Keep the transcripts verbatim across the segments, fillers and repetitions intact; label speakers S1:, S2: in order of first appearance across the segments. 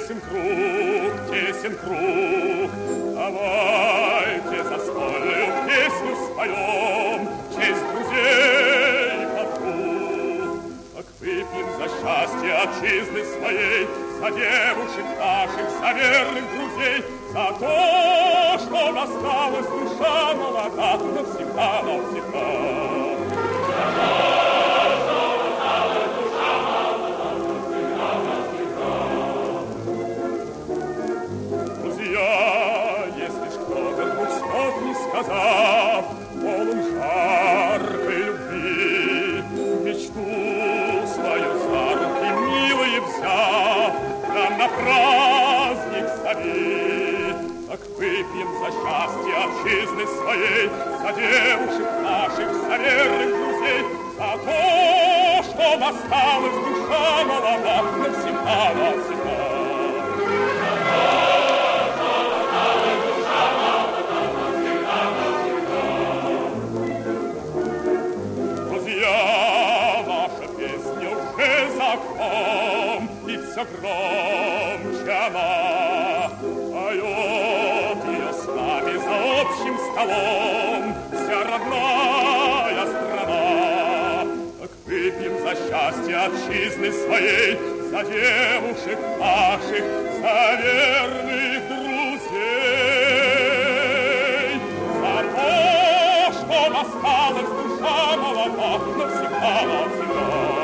S1: тесен круг, тесен круг. Давайте застольную песню споем, честь друзей подруг. Так выпьем за счастье отчизны своей, за девушек наших, за верных друзей, за то, что осталась душа молода навсегда, навсегда. За то, что осталась душа молода навсегда, навсегда. Друзья, если ж кто-то двух слов не сказав, полон жаркой любви, мечту свою за руки милые взяв, нам на праздник зови. Так выпьем за счастье отчизны своей, за девушек наших, за верных друзей, за то, что осталась душа молода навсегда, навсегда. За то, что осталась душа молода навсегда, навсегда. Друзья, наша песня уже за окном, и все громче она поет ее с нами за общим столом вся родная страна. Так выпьем за счастье отчизны своей, за девушек наших, за верных друзей, за то, что осталась душа молода навсегда, навсегда.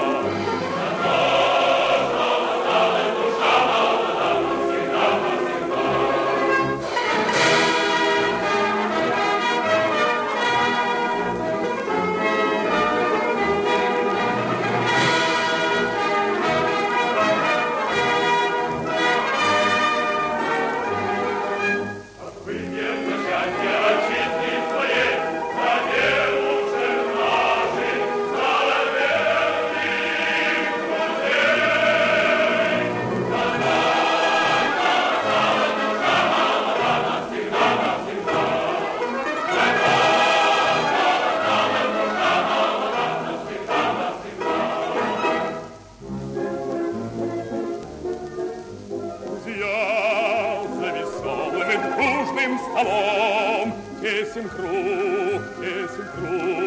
S1: Столом, тесен круг, тесен круг.